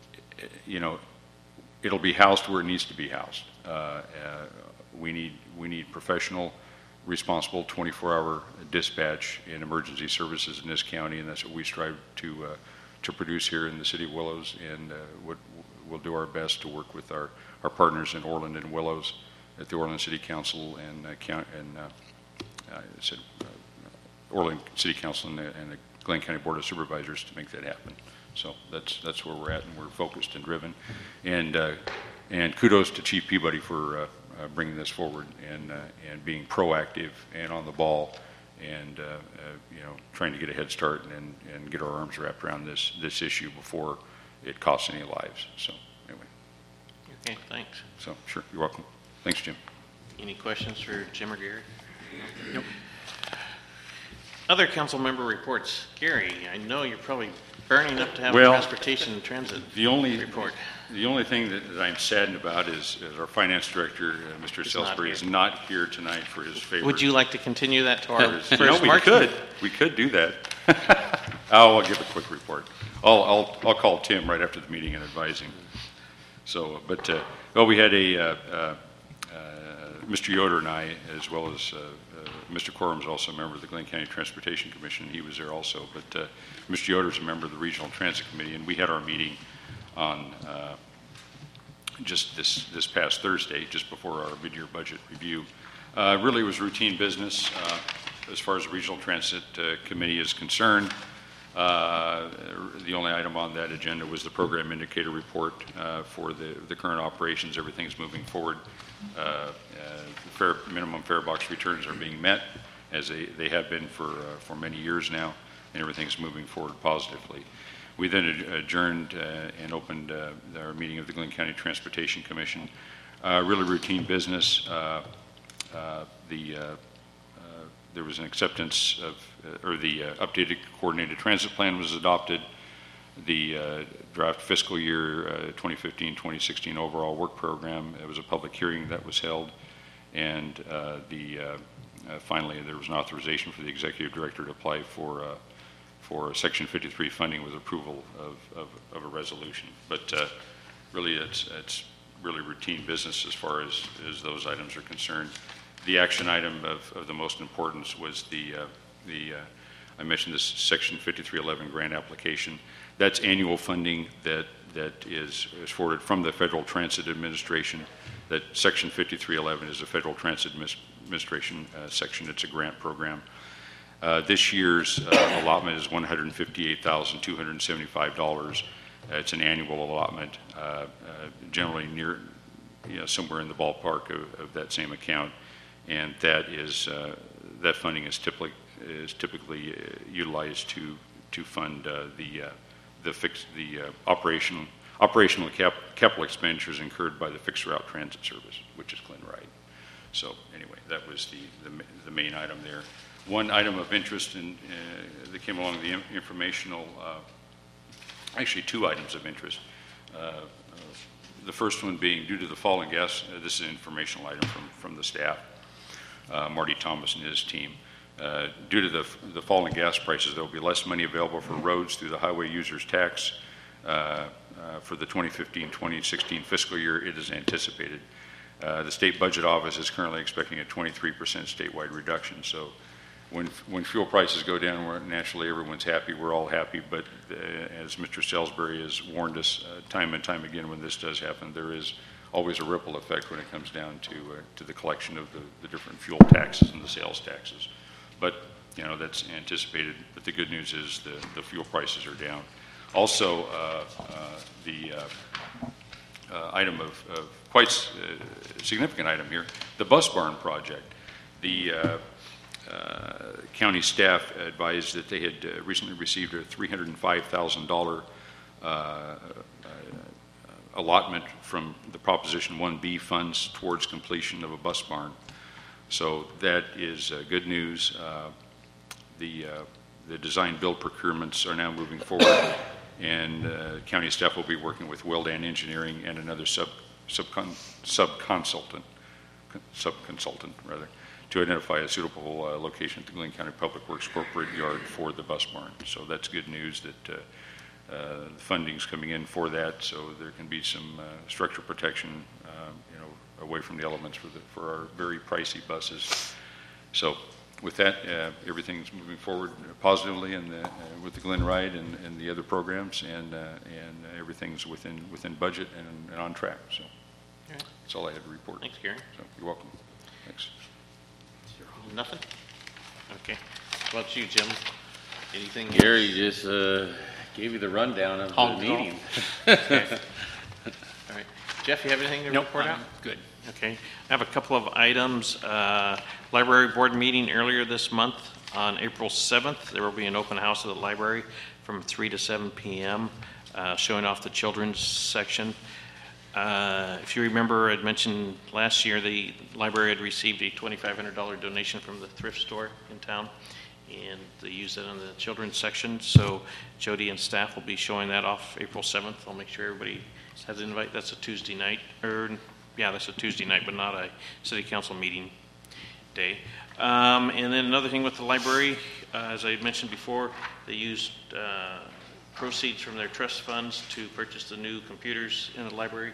Speaker 3: it'll be housed where it needs to be housed. We need professional, responsible 24-hour dispatch in emergency services in this county, and that's what we strive to produce here in the city of Willows. And we'll do our best to work with our partners in Orland and Willows at the Orland City Council and Orland City Council and the Glenn County Board of Supervisors to make that happen. So that's where we're at, and we're focused and driven. And kudos to Chief Peabody for bringing this forward and being proactive and on the ball, and trying to get a head start and get our arms wrapped around this issue before it costs any lives. So anyway.
Speaker 1: Okay, thanks.
Speaker 3: So sure, you're welcome. Thanks, Jim.
Speaker 1: Any questions for Jim or Gary? Nope. Other council member reports. Gary, I know you're probably burning up to have a transportation and transit report.
Speaker 3: The only thing that I'm saddened about is our finance director, Mr. Salisbury, is not here tonight for his favorite.
Speaker 1: Would you like to continue that to our first
Speaker 3: We could do that. I'll give a quick report. I'll call Tim right after the meeting and advise him. So, but we had Mr. Yoder and I, as well as Mr. Corum is also a member of the Glenn County Transportation Commission. He was there also. But Mr. Yoder is a member of the Regional Transit Committee, and we had our meeting on just this past Thursday, just before our mid-year budget review. Really was routine business as far as the Regional Transit Committee is concerned. The only item on that agenda was the program indicator report for the current operations. Everything's moving forward. Minimum fare box returns are being met, as they have been for many years now, and everything's moving forward positively. We then adjourned and opened our meeting of the Glynn County Transportation Commission. Really routine business. There was an acceptance of, or the updated coordinated transit plan was adopted. The draft fiscal year 2015-2016 overall work program, it was a public hearing that was held, and finally there was an authorization for the executive director to apply for Section 53 funding with approval of a resolution. But really it's really routine business as far as those items are concerned. The action item of the most importance was I mentioned this Section 5311 grant application. That's annual funding that is forwarded from the Federal Transit Administration. That Section 5311 is a Federal Transit Administration section. It's a grant program. This year's allotment is $158,275. It's an annual allotment, generally near, somewhere in the ballpark of that same account, and that funding is typically utilized to fund the operational capital expenditures incurred by the fixed route transit service, which is Glen Ride. So anyway, that was the main item there. One item of interest that came along the informational, actually two items of interest. The first one being due to the fall in gas, this is an informational item from the staff, Marty Thomas and his team. Due to the fall in gas prices, there will be less money available for roads through the highway users tax for the 2015-2016 fiscal year. It is anticipated. The state budget office is currently expecting a 23% statewide reduction. So when fuel prices go down, naturally everyone's happy. We're all happy. But as Mr. Salisbury has warned us time and time again, when this does happen, there is always a ripple effect when it comes down to the collection of the different fuel taxes and the sales taxes. But that's anticipated. But the good news is the fuel prices are down. Also, the item of quite significant item here, the bus barn project. The county staff advised that they had recently received a $305,000 allotment from the Proposition 1B funds towards completion of a bus barn. So that is good news. The design build procurements are now moving forward, and county staff will be working with Wildan Engineering and another sub-consultant to identify a suitable location at the Glynn County Public Works corporate yard for the bus barn. So that's good news that the funding's coming in for that, so there can be some structure protection, away from the elements for our very pricey buses. So with that, everything's moving forward positively with the Glen Ride and the other programs, and everything's within budget and on track. So that's all I had to report.
Speaker 1: Thanks, Gary.
Speaker 3: So you're welcome. Thanks.
Speaker 1: Nothing? Okay. What about you, Jim? Anything?
Speaker 5: Gary just gave you the rundown of the meeting.
Speaker 1: Okay. All right. Jeff, you have anything to report out?
Speaker 8: Good.
Speaker 1: Okay. I have a couple of items. Library board meeting earlier this month on April 7th. There will be an open house at the library from 3 to 7 p.m. Showing off the children's section. If you remember, I'd mentioned last year the library had received a $2,500 donation from the thrift store in town, and they used that in the children's section. So Jody and staff will be showing that off April 7th. I'll make sure everybody has an invite. That's a Tuesday night, that's a Tuesday night, but not a city council meeting day. And then another thing with the library, as I mentioned before, they used proceeds from their trust funds to purchase the new computers in the library,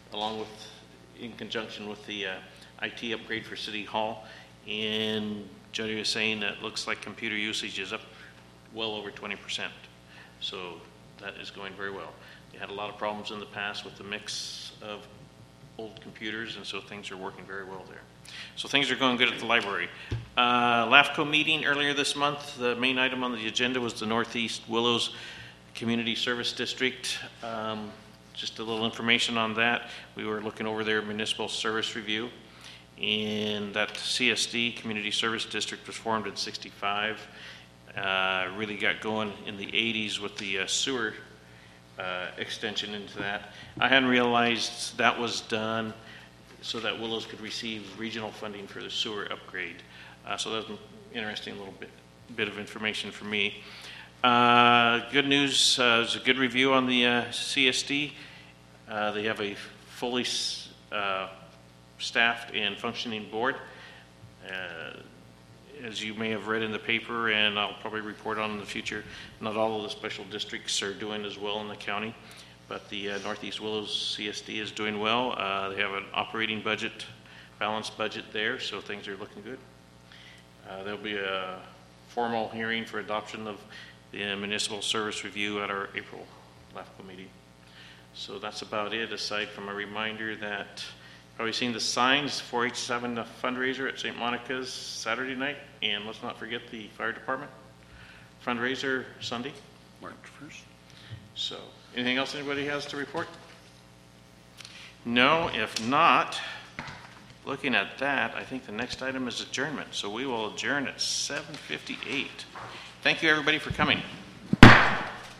Speaker 1: in conjunction with the IT upgrade for City Hall. And Jody was saying that it looks like computer usage is up well over 20%. So that is going very well. They had a lot of problems in the past with the mix of old computers, and so things are working very well there. So things are going good at the library. LAFCO meeting earlier this month, the main item on the agenda was the Northeast Willows Community Service District. Just a little information on that. We were looking over their municipal service review, and that CSD, Community Service District, was formed in '65. Really got going in the '80s with the sewer extension into that. I hadn't realized that was done so that Willows could receive regional funding for the sewer upgrade. So that was an interesting little bit of information for me. Good news, there's a good review on the CSD. They have a fully staffed and functioning board. As you may have read in the paper, and I'll probably report on in the future, not all of the special districts are doing as well in the county, but the Northeast Willows CSD is doing well. They have an operating budget, balanced budget there, so things are looking good. There'll be a formal hearing for adoption of the municipal service review at our April LAFCO meeting. So that's about it, aside from a reminder that probably seen the signs, 4H7 fundraiser at St. Monica's Saturday night, and let's not forget the fire department fundraiser Sunday.
Speaker 3: March 1st.
Speaker 1: So, anything else anybody has to report? No, if not, looking at that, I think the next item is adjournment. So we will adjourn at 7:58. Thank you everybody for coming.